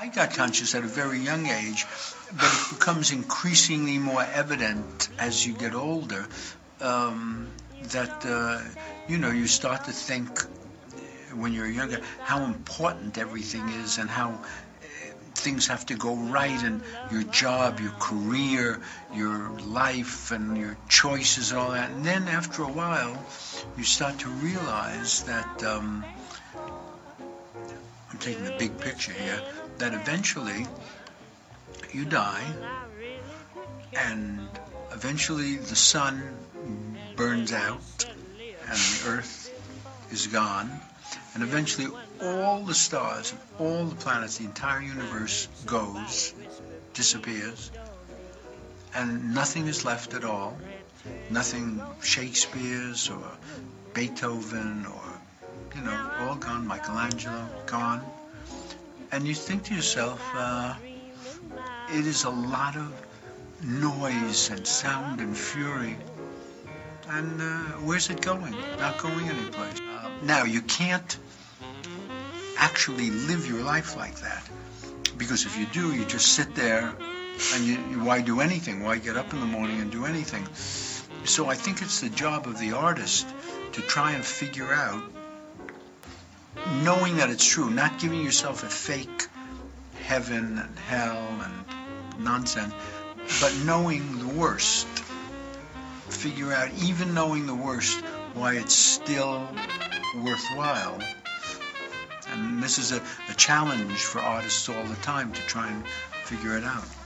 I got conscious at a very young age, but it becomes increasingly more evident as you get older that you start to think when you're younger how important everything is and how things have to go right in your job, your career, your life, and your choices and all that. And then after a while, you start to realize that I'm taking the big picture here, that eventually you die, and eventually the sun burns out, and the earth is gone, and eventually all the stars and all the planets, the entire universe disappears, and nothing is left at all. Nothing Shakespeare's or Beethoven or, all gone, Michelangelo, gone. And you think to yourself, it is a lot of noise and sound and fury. And where's it going? Not going anyplace. Now, you can't actually live your life like that. Because if you do, you just sit there and why do anything? Why get up in the morning and do anything? So I think it's the job of the artist to try and figure out, knowing that it's true, not giving yourself a fake heaven and hell and nonsense, but knowing the worst. Figure out, even knowing the worst, why it's still worthwhile. And this is a challenge for artists all the time to try and figure it out.